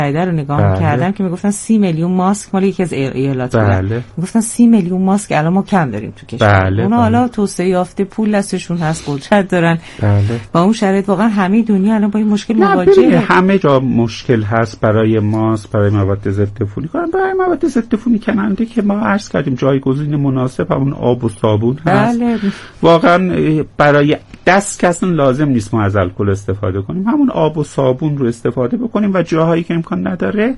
رو نگاه کردم که میگفتن 30 میلیون ماسک مال یکی از ایالات بودن. میگفتن 30 میلیون ماسک الان ما کم داریم تو کشور. اونا حالا توسعه یافته، پول دستشون هست، قدرت دارن. با اون شرایط واقعا همه دنیا الان با این مشکل مواجهه. همه جا مشکل هست برای ماسک، برای مواد ضد عفونی. برای مواد ضد عفونی کننده که ما عرض کردیم جایگزین مناسب همون آب و صابون هست. واقعا برای دست که اصلا لازم نیست ما از الکل استفاده کنیم، همون آب و صابون رو استفاده بکنیم و جاهایی که امکان نداره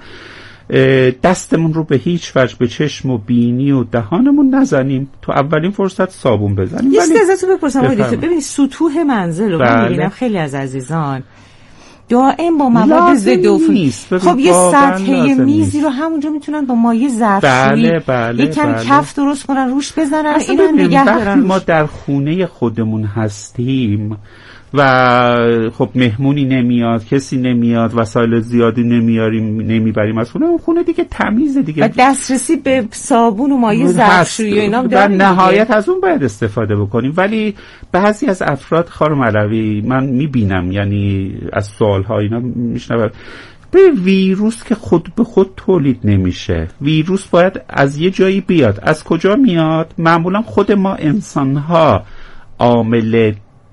دستمون رو به هیچ وجه به چشم و بینی و دهانمون نزنیم، تو اولین فرصت صابون بزنیم. یه چیزی ازتون بپرسم آقای دکتر، ببینید سطوح منزل رو من می‌بینم خیلی از عزیزان دائم با مواد ضد عفونی. خب یه سطح میزی رو همونجا میتونن با مایع ظرفشویی یکم کف درست کنن روش بزنن، اینا نگه دارن. ما در خونه خودمون هستیم و خب مهمونی نمیاد، کسی نمیاد، وسایل زیادی نمیبریم از خونه، اون خونه دیگه تمیزه دیگه و دسترسی به صابون و مایع ظرفشویی و اینا در نهایت از اون باید استفاده بکنیم. ولی بعضی از افراد خانم علوی من میبینم، یعنی از سوال‌ها اینا میشنوم، به ویروس که خود به خود تولید نمیشه، ویروس باید از یه جایی بیاد. از کجا میاد؟ معمولا خود ما انسان‌ها عامل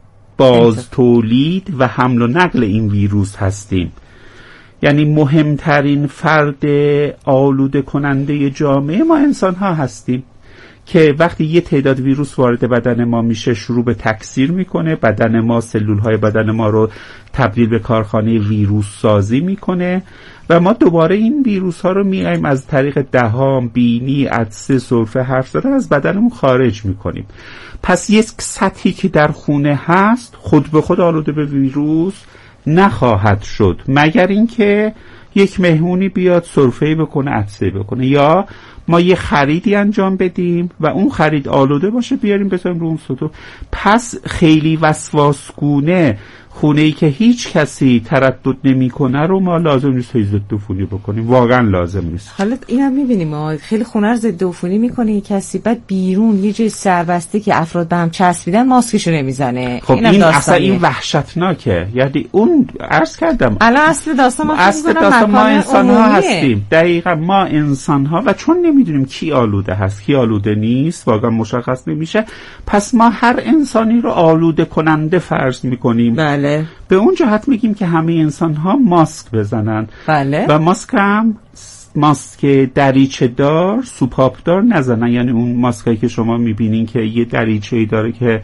باز تولید و حمل و نقل این ویروس هستیم. یعنی مهمترین فرد آلوده کننده جامعه ما انسان ها هستیم که وقتی یه تعداد ویروس وارد بدن ما میشه شروع به تکثیر میکنه، بدن ما سلول های بدن ما رو تبدیل به کارخانه ویروس سازی میکنه و ما دوباره این ویروس ها رو میایم از طریق دهان، بینی، عطسه، سرفه، حرف زدن از بدنمون خارج میکنیم. پس یک سطحی که در خونه هست خود به خود آلوده به ویروس نخواهد شد مگر اینکه یک مهمونی بیاد سرفه‌ای بکنه، عطسه‌ای بکنه، یا ما یه خریدی انجام بدیم و اون خرید آلوده باشه بیاریم بذاریم رو اون سطوح. پس خیلی وسواسگونه خونه‌ای که هیچ کسی تردد نمی‌کنه رو ما لازم نیست ضد عفونی بکنیم، واقعا لازم نیست. حالا اینم می‌بینیم ما خیلی خونه رو ضد عفونی می‌کنه کسی، بعد بیرون یه جای سربسته که افراد به هم چسبیدن ماسکشو نمیزنه. خب این اصلا این وحشتناکه. یعنی اون عرض کردم الان اصل داستان ما انسان‌ها هستیم. دقیقاً ما انسان‌ها و چون نمی‌دونیم کی آلوده هست کی آلوده نیست واقعا مشخص نمیشه، پس ما هر انسانی رو آلوده کننده فرض می‌کنیم. بله. به اون جهت میگیم که همه انسان ها ماسک بزنن. بله. و ماسک هم ماسک دریچه دار، سوپاپ دار نزنن. یعنی اون ماسکایی که شما میبینین که یه دریچه‌ای داره که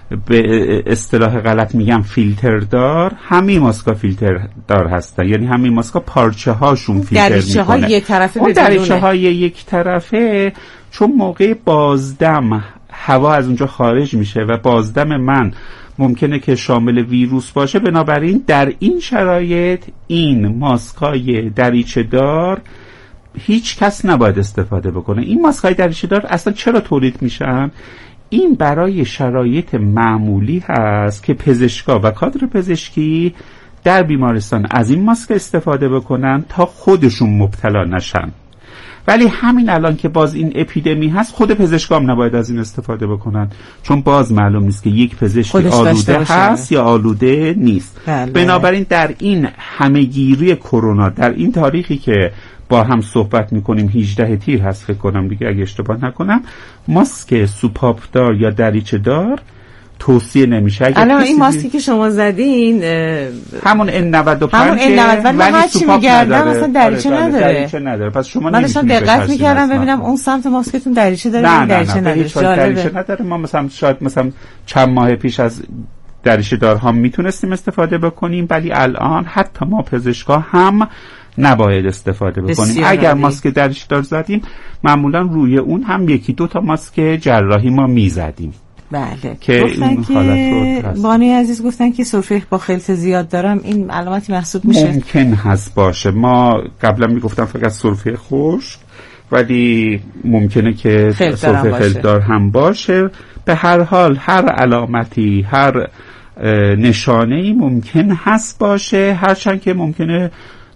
به اصطلاح غلط میگم فیلتر دار، همه ماسکا فیلتر دار هستن. یعنی همه ماسکا پارچه هاشون فیلتر میکنه. دریچه های یک طرفه اون دریچه های یک طرفه چون موقع بازدم هوا از اونجا خارج میشه و بازدم من ممکنه که شامل ویروس باشه، بنابراین در این شرایط این ماسکای دریچه دار هیچ کس نباید استفاده بکنه. این ماسکای دریچه دار اصلا چرا تولید میشن؟ این برای شرایط معمولی هست که پزشکا و کادر پزشکی در بیمارستان از این ماسک استفاده بکنن تا خودشون مبتلا نشن. ولی همین الان که باز این اپیدمی هست خود پزشکام نباید از این استفاده بکنن، چون باز معلوم نیست که یک پزشک آلوده هست یا آلوده نیست. بنابراین در این همهگیری کرونا در این تاریخی که با هم صحبت میکنیم 18 تیر هست فکر کنم دیگه اگه اشتباه نکنم، ماسک سوپاپ دار یا دریچه دار توصیه نمیشه. الان این ماسکی که شما زدین همون N95 ولی هرچی میگردم مثلا دریچه نداره. پس شما من داشتم دقت میکردم ببینم اون سمت ماسکتون دریچه داره. دریچه نداره. ما مثلا شاید چند ماه پیش از دریچه دارها میتونستیم استفاده بکنیم، ولی الان حتی ما پزشکا هم نباید استفاده بکنیم. اگر ماسک دریچه دار زدیم معمولا روی اون هم یکی دو تا ماسک جراحی ما میزدیم. بله. که این حالت رو بانی عزیز گفتن که سرفه با خلط زیاد دارم، این علامتی محسوب میشه؟ ممکن هست باشه. ما قبلا میگفتم فقط سرفه خشک، ولی ممکنه که سرفه خلطدار هم باشه. به هر حال هر علامتی، هر نشانه‌ای ممکن هست باشه، هرچند که ممکنه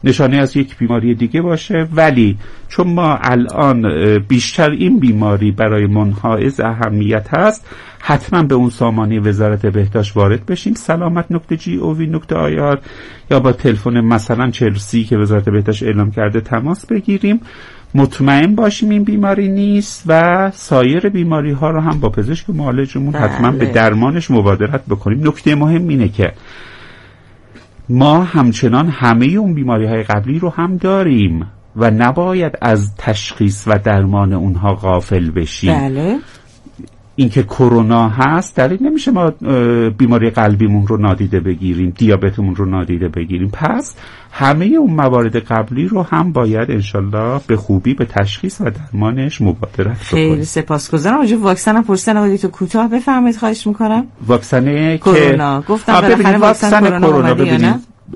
نشانه از یک بیماری دیگه باشه، ولی چون ما الان بیشتر این بیماری برای منحائز اهمیت هست، حتما به اون سامانه وزارت بهداشت وارد بشیم، salamat.gov.ir، یا با تلفن مثلا 4030 که وزارت بهداشت اعلام کرده تماس بگیریم، مطمئن باشیم این بیماری نیست و سایر بیماری ها رو هم با پزشک معالجمون حتما به درمانش مبادرت بکنیم. نکته مهم اینه که ما همچنان همه اون بیماری های قبلی رو هم داریم و نباید از تشخیص و درمان اونها غافل بشیم. بله. اینکه کرونا هست دلیل نمیشه ما بیماری قلبیمون رو نادیده بگیریم، دیابتمون رو نادیده بگیریم. پس همه اون موارد قبلی رو هم باید انشالله به خوبی به تشخیص و درمانش مبادرت بکنیم. خیلی سپاسگزارم. راجع به واکسن هم پرسیدن، آقای دکتر کوتاه بفرمایید خواهش میکنم. واکسن کرونا گفتم بالاخره واکسن کرونا ببینید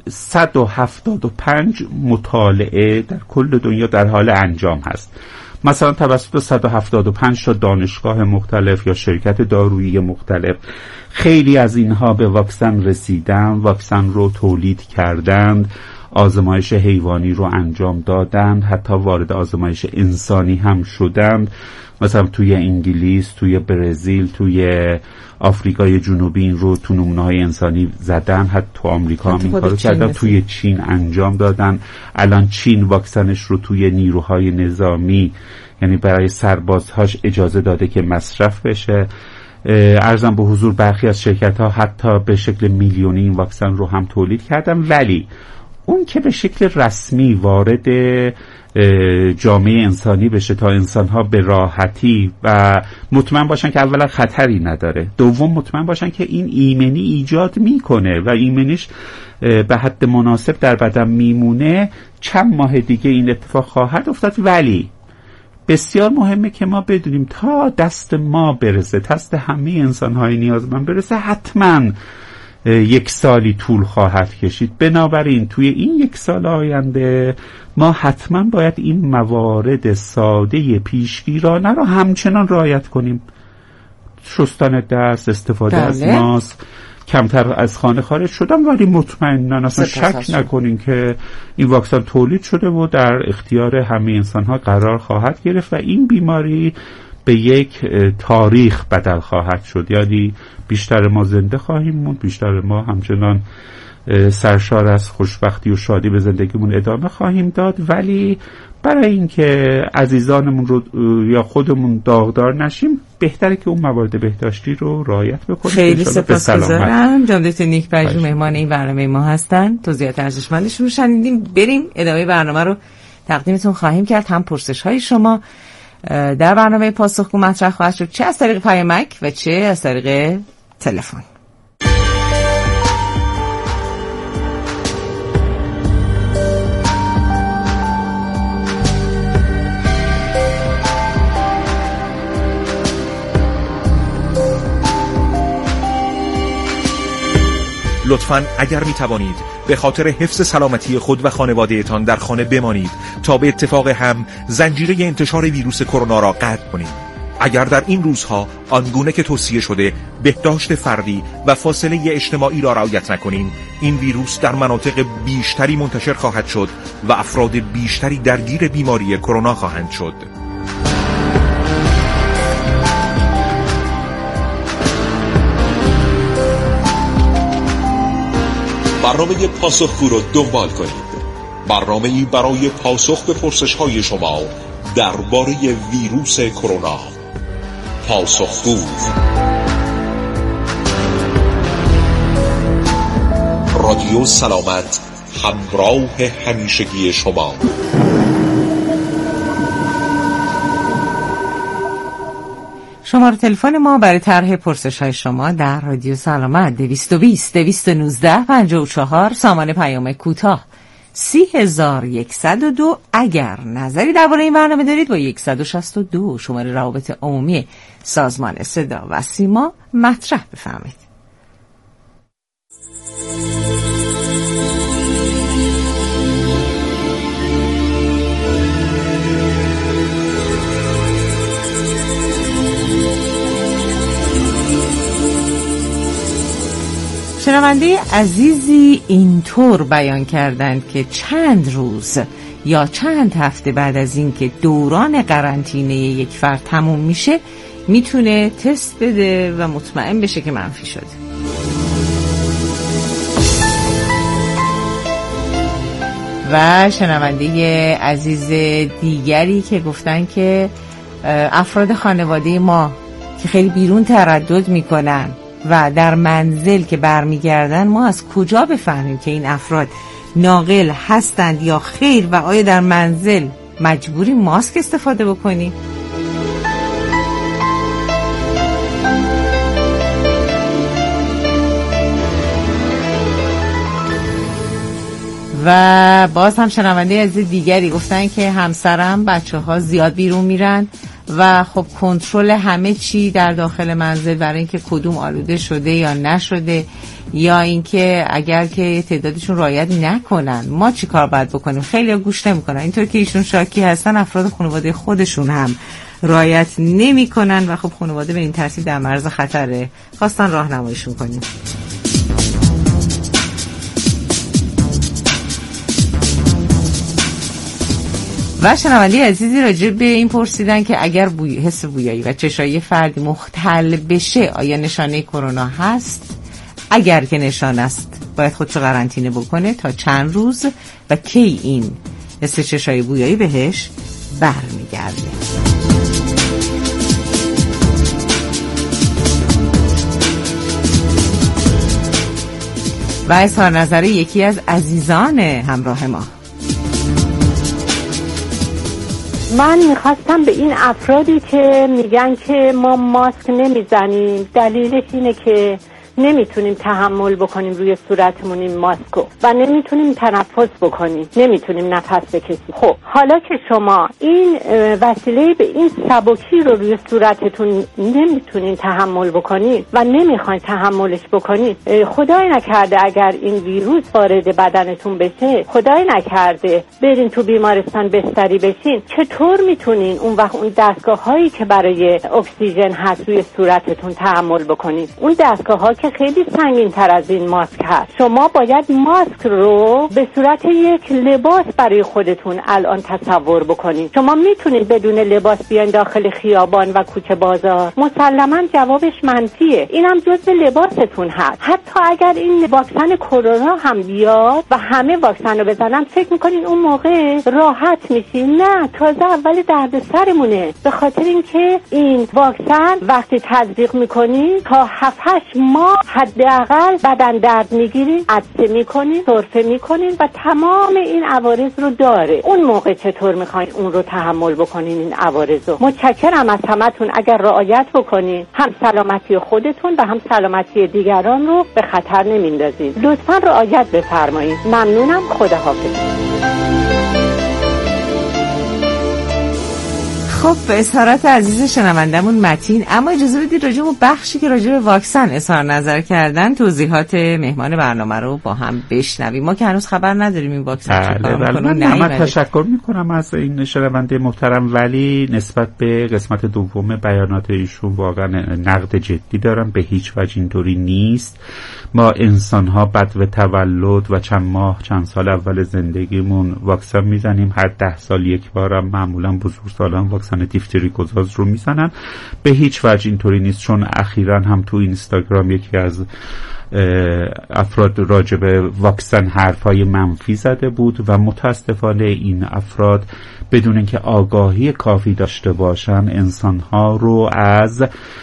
175 مطالعه در کل دنیا در حال انجام هست، مثلا توسط 175 تا دانشگاه مختلف یا شرکت دارویی مختلف. خیلی از اینها به واکسن رسیدن، واکسن رو تولید کردند، آزمایش حیوانی رو انجام دادند، حتی وارد آزمایش انسانی هم شدند. مثلا توی انگلیس، توی برزیل، توی آفریقای جنوبی این رو تو نمونه‌های انسانی زدن، حتی تو آمریکا هم این کارو کردن، توی چین انجام دادن. الان چین واکسنش رو توی نیروهای نظامی، یعنی برای سربازهاش اجازه داده که مصرف بشه. عرضم به حضور برخی از شرکت‌ها حتی به شکل میلیونی این واکسن رو هم تولید کردن، ولی اون که به شکل رسمی وارد جامعه انسانی بشه تا انسان‌ها به راحتی و مطمئن باشن که اولا خطری نداره، دوم مطمئن باشن که این ایمنی ایجاد میکنه و ایمنیش به حد مناسب در بدن میمونه، چند ماه دیگه این اتفاق خواهد افتاد. ولی بسیار مهمه که ما بدونیم تا دست ما برسه، دست همه انسان‌های نیازمند برسه، حتماً 1 سالی طول خواهد کشید. بنابراین توی این 1 سال آینده ما حتما باید این موارد ساده پیشگیرانه رو همچنان رعایت کنیم. شستن دست، استفاده از ماسک، کمتر از خانه خارج شدن، ولی مطمئناً اصلا شک نکنین که این واکسن تولید شده و در اختیار همه انسان‌ها قرار خواهد گرفت و این بیماری به یک تاریخ بدل خواهد شد. یعنی بیشتر ما زنده خواهیم موند، بیشتر ما همچنان سرشار از خوشبختی و شادی به زندگیمون ادامه خواهیم داد، ولی برای اینکه عزیزانمون رو یا خودمون داغدار نشیم بهتره که اون موارد بهداشتی رو رعایت بکنیم. خیلی سپاسگزارم. جناب دکتر نیک پژوهی مهمان این برنامه ما هستن. توضیحات ارزشمندشون رو شنیدیم. بریم ادامه برنامه رو تقدیمتون خواهیم کرد. هم پرسش‌های شما در برنامه پاسخگو مطرح خواهد شد، چه از طریق پیامک و چه از طریق تلفن. لطفاً اگر می توانید به خاطر حفظ سلامتی خود و خانوادهتان در خانه بمانید تا به اتفاق هم زنجیره انتشار ویروس کرونا را قطع کنید. اگر در این روزها آنگونه که توصیه شده بهداشت فردی و فاصله اجتماعی را رعایت نکنیم، این ویروس در مناطق بیشتری منتشر خواهد شد و افراد بیشتری درگیر بیماری کرونا خواهند شد. برنامه پاسخگو را دنبال کنید. برنامه‌ای برای پاسخ به پرسش‌های شما درباره ویروس کرونا. پاسخگو. رادیو سلامت، همراه همیشگی شما. شماره تلفن ما برای طرح پرسش‌های شما در رادیو سلامت 220 219 54، سامان پیام کوتاه 30102. اگر نظری درباره این برنامه دارید با 162 شماره روابط عمومی سازمان صدا و سیما مطرح بفرمایید. شنونده عزیزی اینطور بیان کردند که چند روز یا چند هفته بعد از اینکه دوران قرنطینه یک فرد تموم میشه میتونه تست بده و مطمئن بشه که منفی شده. و شنونده عزیز دیگری که گفتن که افراد خانواده ما که خیلی بیرون تردد میکنن و در منزل که برمیگردن ما از کجا بفهمیم که این افراد ناقل هستند یا خیر و آیا در منزل مجبوری ماسک استفاده بکنیم؟ و باز هم شنونده از دیگری گفتن که همسرم بچه‌ها زیاد بیرون میرن و خب کنترل همه چی در داخل منزل برای اینکه کدوم آلوده شده یا نشده یا اینکه اگر که تعدادشون رعایت نکنن ما چی کار باید بکنیم. خیلی گوش نمیکنن، اینطور که ایشون شاکی هستن افراد خانواده خودشون هم رعایت نمیکنن و خب خانواده به این ترتیب در معرض خطره. خواستن راهنماییشون کنیم. و شنونده عزیزی راجع به این پرسیدن که اگر حس بویایی و چشایی فرد مختل بشه آیا نشانه کرونا هست؟ اگر که نشان است باید خودشو قرنطینه بکنه تا چند روز و کی این حس چشایی بویایی بهش برمیگرده. و اظهار نظر یکی از عزیزان همراه ما. من میخواستم به این افرادی که میگن که ما ماسک نمیزنیم دلیلش اینه که نمیتونیم تحمل بکنیم روی صورتمون این ماسکو و نمیتونیم تنفس بکنیم، نمیتونیم نفس بکشیم. خب حالا که شما این وسیله به این سبکی رو روی صورتتون نمیتونین تحمل بکنید و نمیخواین تحملش بکنید، خدای نکرده اگر این ویروس وارد بدنتون بشه، خدای نکرده برین تو بیمارستان بستری بشین، چطور میتونین اون وقت اون دستگاه هایی که برای اکسیژن هست روی صورتتون تحمل بکنید؟ اون دستگاه ها که خیلی سنگین تر از این ماسک هست. شما باید ماسک رو به صورت یک لباس برای خودتون الان تصور بکنید. شما میتونید بدون لباس بیاین داخل خیابان و کوچه بازار؟ مسلما جوابش منفیه. اینم جزء لباستون هست. حتی اگر این واکسن کرونا هم بیاد و همه واکسن رو بزنن فکر میکنین اون موقع راحت میشین؟ نه، تازه اول دردسرمونه. به خاطر اینکه این واکسن وقتی تزریق میکنین تا 7-8 ماه حداقل بدن درد میگیرین، عطسه میکنین، سرفه میکنین و تمام این عوارض رو داره. اون موقع چطور میخواین اون رو تحمل بکنین این عوارض رو؟ متشکرم از همتون. اگر رعایت بکنین هم سلامتی خودتون و هم سلامتی دیگران رو به خطر نمیندازین. لطفا رعایت بفرمایید. ممنونم. خداحافظ. خب به اظهارات عزیز شنوندمون متین، اما اجازه بدید راجع به بخشی که راجع به واکسن اظهار نظر کردن توضیحات مهمان برنامه رو با هم بشنویم. ما که هنوز خبر نداریم این واکسن چیکار می‌کنه. من تشکر می‌کنم از این شنونده محترم، ولی نسبت به قسمت دوم بیانات ایشون واقعا نقد جدی دارم. به هیچ وجه اینطوری نیست. ما انسان‌ها بعد و تولد و چند سال اول زندگیمون واکسن میزنیم. هر 10 سال یک بارم معمولا بزرگسالان واکسن دیفتری گزاز رو میزنن. به هیچ وجه اینطوری نیست، چون اخیراً هم تو اینستاگرام یکی از افراد راجع به واکسن حرفای منفی زده بود و متاسفانه این افراد بدون اینکه آگاهی کافی داشته باشن انسانها رو از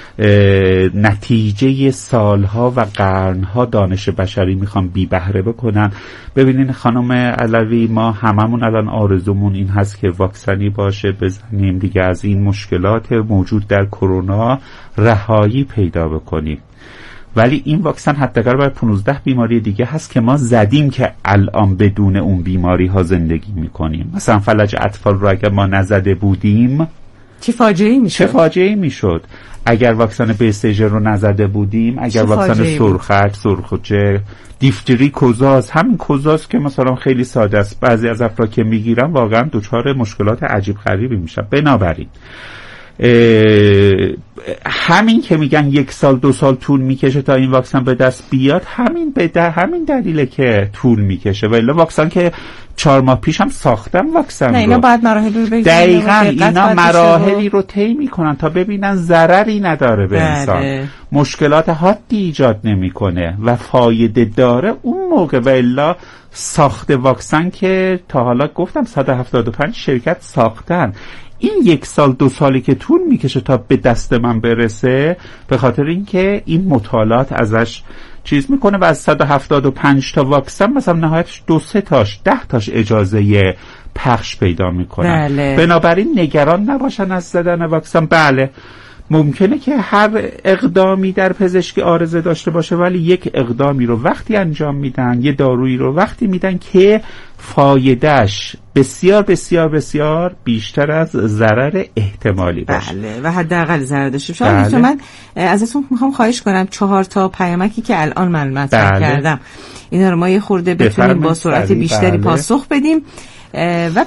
نتیجه سالها و قرنها دانش بشری میخوان بی بهره بکنن. ببینین خانم علوی، ما هممون الان آرزومون این هست که واکسنی باشه بزنیم دیگه از این مشکلات موجود در کرونا رهایی پیدا بکنیم. ولی این واکسن حداقل برای 15 بیماری دیگه هست که ما زدیم که الان بدون اون بیماری ها زندگی میکنیم. مثلا فلج اطفال رو اگر ما نزده بودیم چه فاجعه‌ای میشد. اگر واکسن بیستیجر رو نزده بودیم، اگر واکسن سرخک، سرخوچه، دیفتری، کوزاز، همین کوزاز که مثلا خیلی ساده است، بعضی از افراد که میگیرن واقعا دچار مشکلات عجیب غریبی میشن. بنابراین همین که میگن 1 سال 2 سال طول میکشه تا این واکسن به دست بیاد، همین دلیله که طول میکشه. ولی واکسن که 4 ماه پیش هم ساختن واکسن رو. اینا باید مراحل رو بگیرن. دقیقاً اینا مراحلی رو طی میکنن تا ببینن ضرری نداره به انسان، مشکلات حادی ایجاد نمیکنه و فایده داره اون موقع. و الا ساخت واکسن که تا حالا گفتم 175 شرکت ساختن، این 1 سال 2 سالی که طول میکشه تا به دست من برسه به خاطر اینکه این مطالعات ازش چیز میکنه و از 175 تا واکسن مثلا نهایتش 2-3 تاش 10 تاش اجازه پخش پیدا میکنن. بله. بنابراین نگران نباشن از زدن واکسن. بله ممکنه که هر اقدامی در پزشکی عارضه داشته باشه، ولی یک اقدامی رو وقتی انجام میدن، یه دارویی رو وقتی میدن که فایدهش بسیار بسیار بسیار بیشتر از ضرر احتمالی باشه. بله و حداقل ضرر داشته باشه. بله. من ازتون میخوام خواهش کنم 4 تا پیامکی که الان من مطرح کردم اینا رو ما یه خورده بتونیم با سرعت بیشتری پاسخ بدیم. و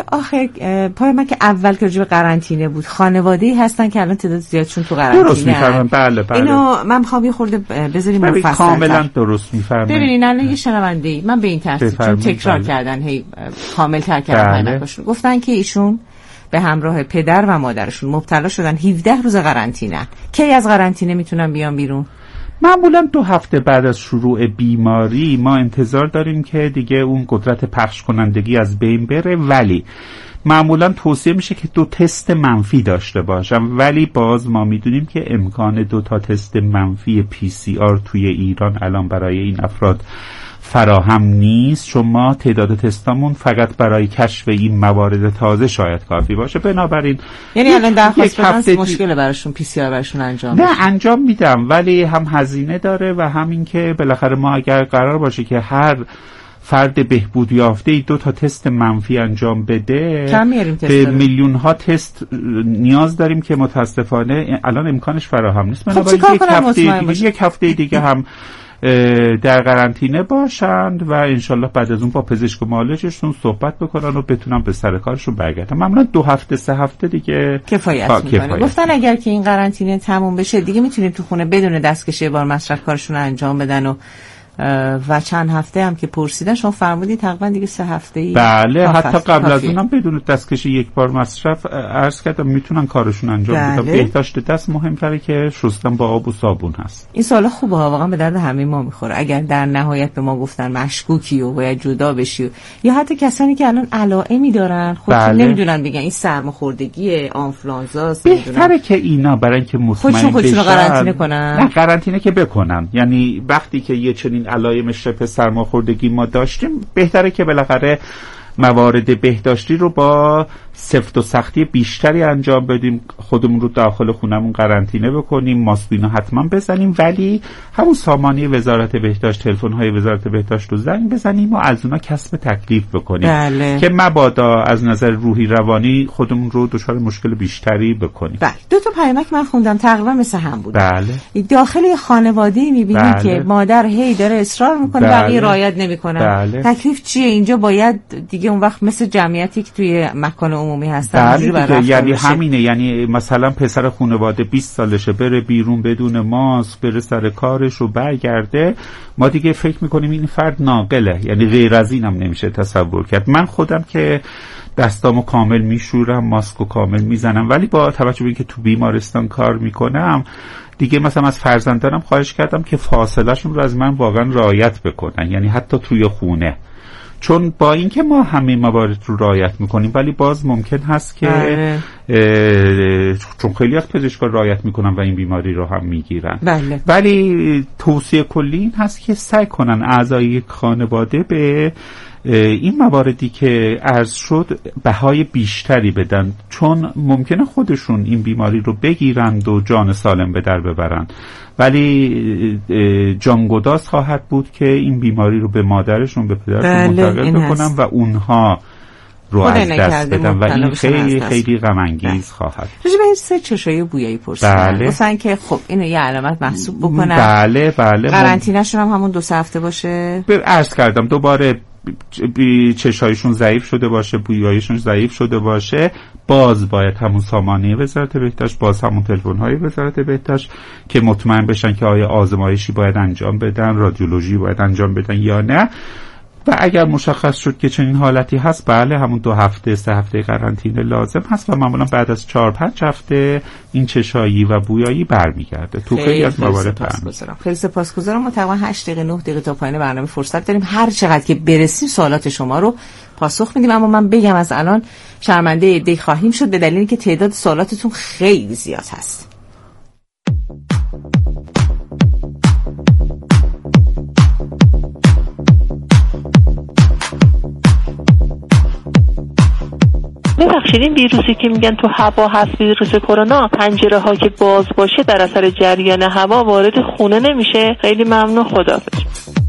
پیامک اول که راجع به قرنطینه بود، خانواده‌ای هستن که الان تعداد زیادشون تو قرنطینه. درست می‌فرمایید. بله. اینو من می‌خوام یه خورده بذاریم مفصل. کاملا درست می‌فرمایید. ببینین الان یه شنونده‌ای من به این ترتیب چون تکرار کردن هی کامل‌تر کردن پیامکاشون، گفتن که ایشون به همراه پدر و مادرشون مبتلا شدن 17 روز قرنطینه. کی از قرنطینه میتونن بیان بیرون؟ معمولا 2 هفته بعد از شروع بیماری ما انتظار داریم که دیگه اون قدرت پخش کنندگی از بین بره، ولی معمولا توصیه میشه که 2 تست منفی داشته باشن. ولی باز ما میدونیم که امکان 2 تا تست منفی PCR توی ایران الان برای این افراد فراهم نیست، چون ما تعداد تستامون فقط برای کشف این موارد تازه شاید کافی باشه. بنابراین یعنی الان درخواست بدن مشکل براشون PCR براشون انجام نه انجام میدم، ولی هم هزینه داره و همین که بالاخره ما اگر قرار باشه که هر فرد بهبود یافته 2 تا تست منفی انجام بده، به میلیون ها تست نیاز داریم که متاسفانه الان امکانش فراهم نیست. بنابراین یک هفته دیگه هم در قرنطینه باشند و انشالله بعد از اون با پزشک و معالجشون صحبت بکنن و بتونن به سر کارشون برگردن. معمولا 2 هفته 3 هفته دیگه کفایت میکنه. گفتن اگر که این قرنطینه تموم بشه دیگه میتونیم تو خونه بدون دستکش یه بار مصرف کارشون رو انجام بدن و چند هفته هم که پرسیدن شما فرمودید تقریبا دیگه 3 هفته‌ای. بله حتی قبل از اونم بدون دستکش 1 بار مصرف عرض کردم میتونن کارشون انجام بدن. بهداشت دست مهمتره که شستن با آب و صابون هست. این سوالا خوبه ها، واقعا به درد همه ما میخوره. اگر در نهایت به ما گفتن مشکوکی و باید جدا بشی یا حتی کسانی که الان علائمی دارن خودشون نمیدونن بگن این سرماخوردگی آنفولانزاست، بهتره که اینا برای اینکه مطمئن خودشون قرنطینه کنن. نه قرنطینه که بکنن، یعنی وقتی که یه چنین علائم شبه سرماخوردگی ما داشتیم بهتره که بالاخره موارد بهداشتی رو با سفت و سختی بیشتری انجام بدیم، خودمون رو داخل خونمون قرنطینه بکنیم، ماسکینو حتما بزنیم، ولی همون سامانه وزارت بهداشت، تلفن‌های وزارت بهداشت رو زنگ بزنیم و از اونا کسب تکلیف بکنیم. بله. که مبادا از نظر روحی روانی خودمون رو دچار مشکل بیشتری بکنیم. بله. 2 تا پیامک من خوندم تقریبا مثل هم بود. بله. داخل خانواده می‌بینیم که مادر هی داره اصرار می‌کنه بقیه رعایت نمی‌کنن. تکلیف چیه اینجا؟ باید دیگه اون وقت مثل جمعیتی که توی مکان عمومی هستن یعنی همینه، یعنی مثلا پسر خانواده 20 سالشه بره بیرون بدون ماسک، بره سر کارش و برگرده، ما دیگه فکر میکنیم این فرد ناقله، یعنی غیر از اینم نمیشه تصور کرد. من خودم که دستامو کامل میشورم، ماسکو کامل میزنم، ولی با توجه به اینکه تو بیمارستان کار میکنم دیگه مثلا از فرزندانم خواهش کردم که فاصلهشون رو از من واقعا رعایت بکنن، یعنی حتی توی خونه، چون با اینکه ما همه موارد رو رعایت میکنیم ولی باز ممکن هست که چون خیلی از پزشکان رعایت میکنن و این بیماری رو هم میگیرن. بله. ولی توصیه کلی این هست که سعی کنن اعضای خانواده به این مواردی که عرض شد بهای بیشتری بدن، چون ممکنه خودشون این بیماری رو بگیرند و جان سالم به در ببرند، ولی جانگداز خواهد بود که این بیماری رو به مادرشون به پدرشون منتقل بکنن و اونها رو از دست بدن و این خیلی خیلی غم انگیز خواهد. راجع به سه چشایی بویایی پرسیدن، گفتن که خب اینو یه علامت محسوب بکنن. بله. قرنطینه‌شون هم همون 2 هفته باشه. عرض کردم دوباره چشایشون ضعیف شده باشه، بویایشون ضعیف شده باشه، باز باید همون سامانه وزارت بهداشت، باز همون تلفن‌های وزارت بهداشت که مطمئن بشن که آیا آزمایشی باید انجام بدن، رادیولوژی باید انجام بدن یا نه. و اگر مشخص شد که چنین حالتی هست، بله همون 2 هفته 3 هفته قرنطینه لازم هست و معمولا بعد از 4-5 هفته این چشایی و بویایی برمیگرده. تو خیلی از موارد خیلی سپاسگزارم. ما تقریبا 8 دقیقه 9 دقیقه تا پایان برنامه فرصت داریم، هر چقدر که برسیم سوالات شما رو پاسخ میدیم. اما من بگم از الان شرمنده عده‌ای خواهیم شد به دلیلی که تعداد سوالاتتون خیلی زیاد هست. ببخشید این ویروسی که میگن تو هوا هست، ویروس کرونا، پنجره ها که باز باشه در اثر جریان هوا وارد خونه نمیشه؟ خیلی ممنون، خداحافظ.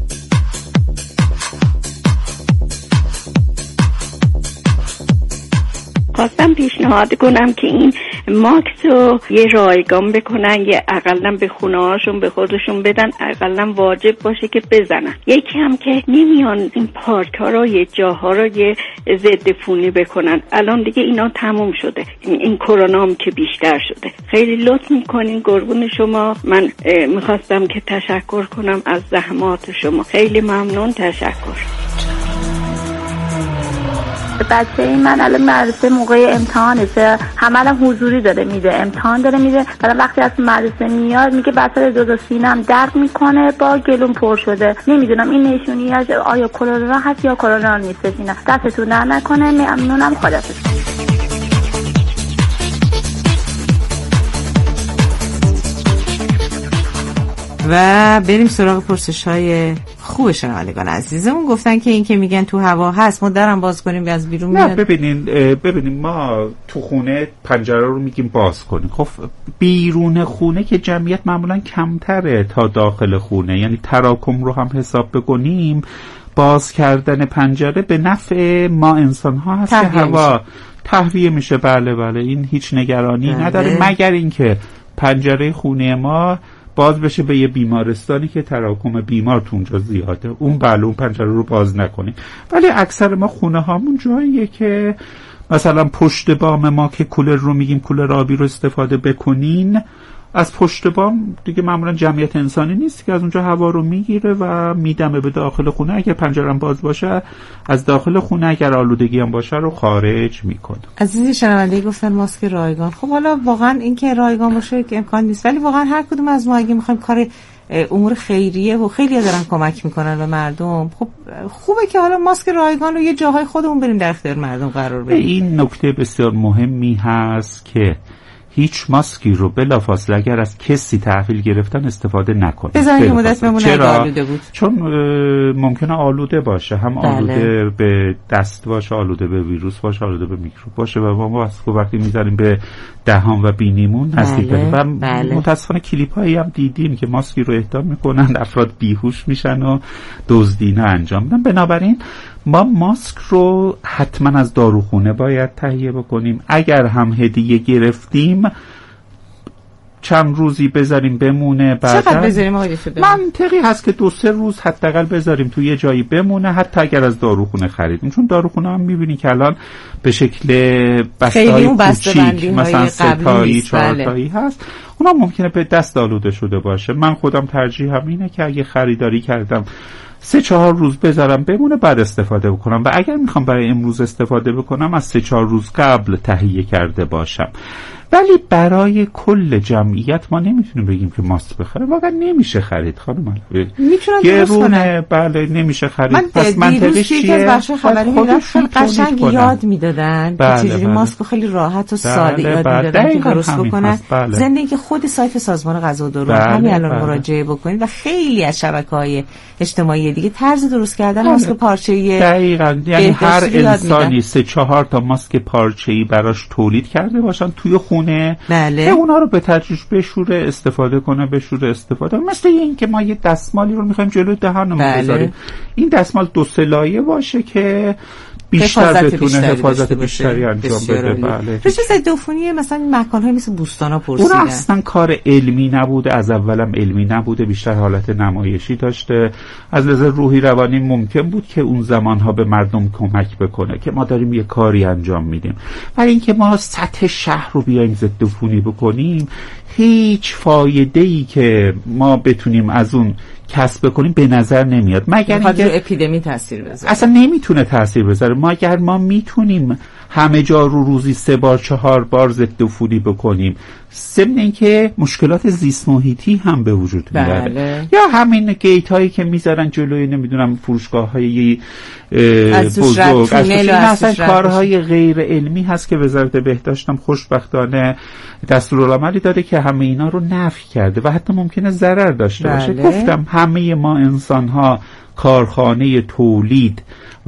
خواستم پیشنهاد کنم که این ماکس رو یه رایگان بکنن، یه اقلن به خونه هاشون به خودشون بدن، اقلن واجب باشه که بزنن. یکی هم که نمیان این پارک ها رو یه جاها رو یه ضد عفونی بکنن. الان دیگه اینا تموم شده، این کرونا هم که بیشتر شده. خیلی لطف میکنین، قربون شما. من میخواستم که تشکر کنم از زحمات شما. خیلی ممنون، تشکر. بچه من الان مدرسه موقع امتحانشه، همه حضوری داره میده، امتحان داره میده. بعد وقتی از مدرسه میاد میگه بساط دو سینم درد میکنه، با گلوم پر شده. نمیدونم این نشونی از آیا کرونا هست یا کرونا نیست. اینا دستتون در نکنه. ممنونم، خداحافظ. و بریم سراغ پرسش‌های خوب شنوندگان عزیزمون. گفتن که این که میگن تو هوا هست، ما درم باز کنیم از بیرون میاد. نه ببینین ما تو خونه پنجره رو میگیم باز کنیم. خب بیرون خونه که جمعیت معمولا کمتره تا داخل خونه، یعنی تراکم رو هم حساب بکنیم، باز کردن پنجره به نفع ما انسان ها هست که هوا تهویه میشه. بله این هیچ نگرانی نداره، مگر اینکه پنجره خونه ما باز بشه به یه بیمارستانی که تراکم بیمار تو اونجا زیاده، اون پنجره رو باز نکنیم. ولی اکثر ما خونه هامون جاییه که مثلا پشت بام ما که کولر رو میگیم کولر آبی رو استفاده بکنین، از پشت بام دیگه معمولا جمعیت انسانی نیست که از اونجا هوا رو میگیره و میدمه به داخل خونه. اگر پنجره باز باشه از داخل خونه، اگر آلودگی هم باشه رو خارج میکنه. عزیزی شنونده گفتن ماسک رایگان. خب حالا واقعا این که رایگان باشه که امکان نیست، ولی واقعا هر کدوم از ما اگه میخوایم کار امور خیریه و خیلی دارن کمک میکنن به مردم، خب خوبه که حالا ماسک رایگان رو یه جاهای خودمون بریم در اختیار مردم قرار بدیم. این نکته بسیار مهمی هست که هیچ ماسکی رو بلافاصله اگر از کسی تحویل گرفتن استفاده نکنید. بذارید مدت بمونه اگه آلوده بود. چون ممکنه آلوده باشه، هم آلوده به دست باشه، آلوده به ویروس باشه، آلوده به میکروب باشه و ما ماسک وقتی میذاریم به دهان و بینیمون نزدیک و متاسفانه کلیپ هایی هم دیدیم که ماسکی رو اهدا میکنن، افراد بیهوش میشن و دزدینه انجام میدن. بنابراین ما ماسک رو حتما از داروخونه باید تهیه بکنیم. اگر هم هدیه گرفتیم چند روزی بذاریم بمونه، بعد چقدر بذاریم آقای دکتر؟ منطقی هست که 2-3 روز حداقل بذاریم تو یه جایی بمونه، حتی اگر از داروخونه خریدیم. چون داروخونه هم میبینی که الان به شکل بسته‌های کوچیک مثلا 3 تایی 4 تایی هست، اونا ممکنه به دست آلوده شده باشه. من خودم ترجیح هم اینه که اگه خریداری کردم 3-4 روز بذارم بمونه بعد استفاده بکنم، و اگر میخوام برای امروز استفاده بکنم از 3-4 روز قبل تهیه کرده باشم. ولی برای کل جمعیت ما نمیتونیم بگیم که ماسک بخره، واقعا نمیشه خرید خانم علوی. گرونه بله نمیشه خرید. پس منطقش چیه؟ از بخش خبری میرفتن قشنگ یاد میدادن که چجوری ماسک خیلی راحت و ساده یاد میدادن که درست بکنن. ضمن اینکه خود سایت سازمان غذا و دارو همین الان مراجعه بکنید و خیلی از شبکه‌های اجتماعی دیگه طرز درست کردن ماسک پارچه‌ای دقیقاً، یعنی هر انسانی 3-4 تا ماسک پارچه‌ای براش تولید کرده باشن توی خونه که اونا رو به تدریج بشوره استفاده کنه، مثل این که ما یه دستمالی رو می‌خوایم جلوی دهانمون بذاریم، این دستمال 2 لایه باشه که بیشتر بتونه حفاظت بیشتری انجام بده. بله. رشته ضد عفونی مثلا مکان‌های مثل بوستانا پرسیدن. اون اصلا کار علمی نبوده، از اولم علمی نبوده، بیشتر حالت نمایشی داشته. از لحاظ روحی روانی ممکن بود که اون زمانها به مردم کمک بکنه که ما داریم یه کاری انجام میدیم، ولی اینکه ما سطح شهر رو بیایم ضد عفونی بکنیم، هیچ فایده‌ای که ما بتونیم از اون کسب کنیم به نظر نمیاد، مگر اینکه اپیدمی تاثیر بذاره. اصلا نمیتونه تاثیر بذاره. مگر ما میتونیم همه جا رو روزی 3 بار 4 بار ضد عفونی بکنیم، ضمن اینکه مشکلات زیست محیطی هم به وجود میاره. بله. یا همین گیت هایی که میذارن جلوی نمیدونم فروشگاه های بزرگ، اصلا کارهای غیر علمی هست که وزارت بهداشت هم خوشبختانه دستورالعملی داده که همه اینا رو نفی کرده و حتی ممکنه ضرر داشته باشه. گفتم همه ما انسان ها کارخانه تولید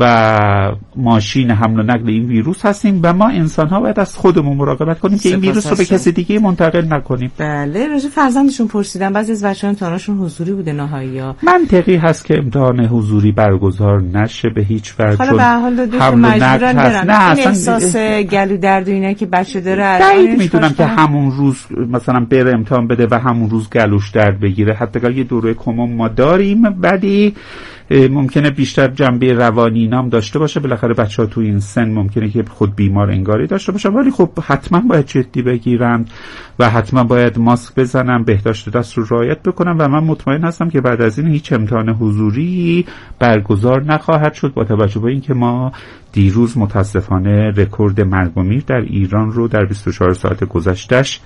و ماشین حمل و نقل این ویروس هستیم و ما انسان ها باید از خودمون مراقبت کنیم که این ویروس رو به کسی دیگه منتقل نکنیم. بله. راجع فرزندشون پرسیدن، بعضی از بچه‌ها امتحانشون حضوری بوده نهایی‌ها. منطقی هست که امتحان حضوری برگزار نشه به هیچ وجه. حالا به هر حال دو مجبورن برن. نه احساس گلو درد و اینا که بچه داره الان میدونم که همون روز مثلا بره امتحان بده و همون روز گلوش درد بگیره. حتی یه دوره کمون ما داریم، بعدی ممکنه بیشتر جنبه روانی نام داشته باشه. بالاخره بچه‌ها تو این سن ممکنه که خود بیمار انگاری داشته باشن، ولی خب حتما باید جدی بگیرن و حتما باید ماسک بزنن، بهداشت دست رو رعایت بکنن و من مطمئن هستم که بعد از این هیچ امتحان حضوری برگزار نخواهد شد، با توجه به اینکه ما دیروز متاسفانه رکورد مرگ و میر در ایران رو در 24 ساعت گذشتهش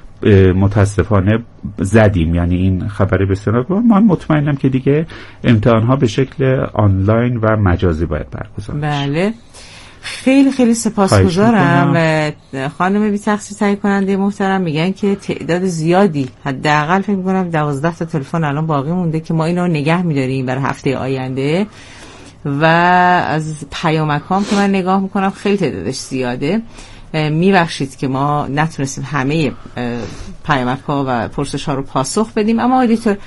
متاسفانه زدیم. یعنی این خبر بسیار من مطمئنم که دیگه امتحان‌ها به شکل آنلاین و مجازی باید برگزار بشه. بله. خیلی خیلی سپاسگزارم. خانم بی تقصیر تهیه کننده محترم میگن که تعداد زیادی، حداقل فکر می‌کنم 12 تا تلفن الان باقی مونده که ما اینو نگه می‌داریم برای هفته آینده و از پیامکام که من نگاه می‌کنم خیلی تعدادش زیاده. میبخشید که ما نتونستیم همه پیامک‌ها و پرسش‌ها رو پاسخ بدیم، اما آدیتور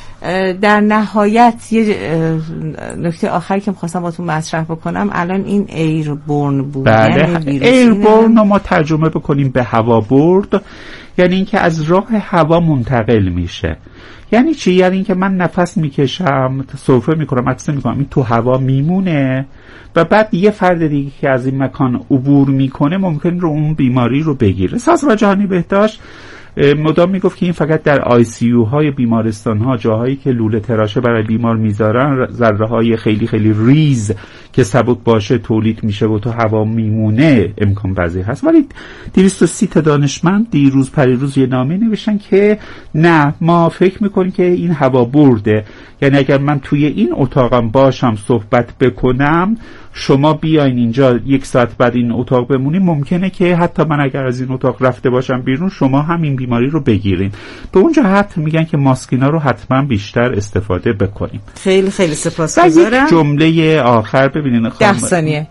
در نهایت یه نکته آخری که می‌خواستم باتون مطرح بکنم، الان این ایربورن بود. بله، ایربورن رو ما ترجمه بکنیم به هوا برد، یعنی اینکه از راه هوا منتقل میشه. یعنی چی؟ یعنی اینکه من نفس میکشم، سرفه میکنم، عطسه میکنم، این تو هوا میمونه و بعد یه فرد دیگه که از این مکان عبور میکنه ممکن رو اون بیماری رو بگیره. سازمان جهانی بهداشت مدام میگفت که این فقط در ICU های بیمارستان ها، جاهایی که لوله تراشه برای بیمار میذارن، ذره های خیلی خیلی ریز که سبک باشه تولید میشه و تو هوا میمونه امکان پذیر هست. ولی 230 تا دانشمند دیروز پریروز یه نامه نوشتن که نه، ما فکر میکنیم که این هوا برده. یعنی اگر من توی این اتاقم باشم صحبت بکنم، شما بیاین اینجا 1 ساعت بعد این اتاق بمونیم، ممکنه که حتی من اگر از این اتاق رفته باشم بیرون شما همین بیماری رو بگیرین. به اون جهت میگن که ماسکینا رو حتما بیشتر استفاده بکنیم. خیلی خیلی سپاسگزارم. یک جمله آخر ببینین 10 ثانیه.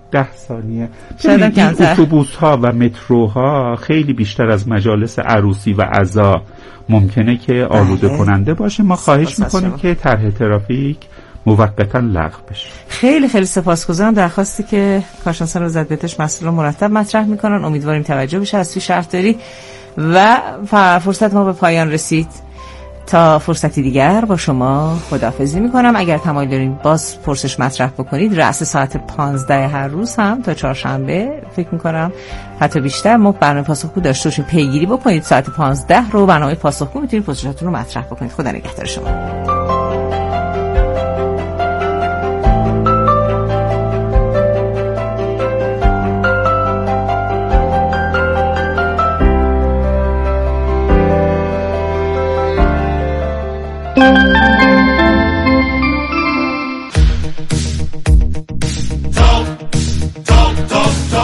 اتوبوس ها و متروها خیلی بیشتر از مجالس عروسی و عزا ممکنه که آلوده کننده باشه. ما خواهش میکنیم که طرح ترافیک موقتا لغو بشه. خیلی خیلی سپاسگزارم. درخواستی که کارشناسان وزارت بهداشت مسئول مرتب مطرح میکنن، امیدواریم توجه بشه از سوی شهرداری و فرصت ما به پایان رسید. تا فرصتی دیگر با شما خداحافظی میکنم. اگر تمایل دارین باز پرسش مطرح بکنید، رأس ساعت 15 هر روز هم تا چهارشنبه فکر میکنم حتی بیشتر ما برنامه پاسخگو داشته باشیم. پیگیری بکنید ساعت 15 رو برنامه پاسخگو میتونید پرسشاتون رو مطرح بکنید. خدا نگهدار شما.